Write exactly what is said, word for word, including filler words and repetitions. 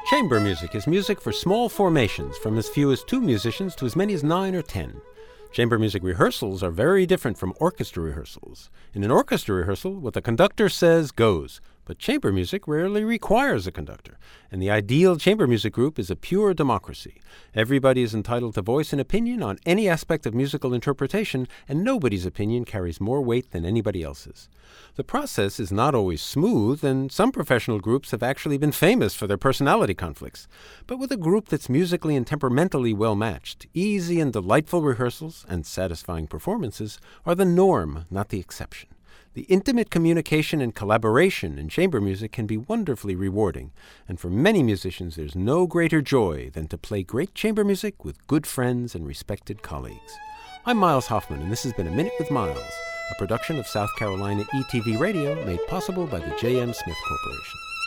Chamber music is music for small formations, from as few as two musicians to as many as nine or ten. Chamber music rehearsals are very different from orchestra rehearsals. In an orchestra rehearsal, what the conductor says goes, but chamber music rarely requires a conductor, and the ideal chamber music group is a pure democracy. Everybody is entitled to voice an opinion on any aspect of musical interpretation, and nobody's opinion carries more weight than anybody else's. The process is not always smooth, and some professional groups have actually been famous for their personality conflicts. But with a group that's musically and temperamentally well-matched, easy and delightful rehearsals and satisfying performances are the norm, not the exception. The intimate communication and collaboration in chamber music can be wonderfully rewarding, and for many musicians there's no greater joy than to play great chamber music with good friends and respected colleagues. I'm Miles Hoffman, and this has been A Minute with Miles, a production of South Carolina E T V Radio made possible by the J M Smith Corporation.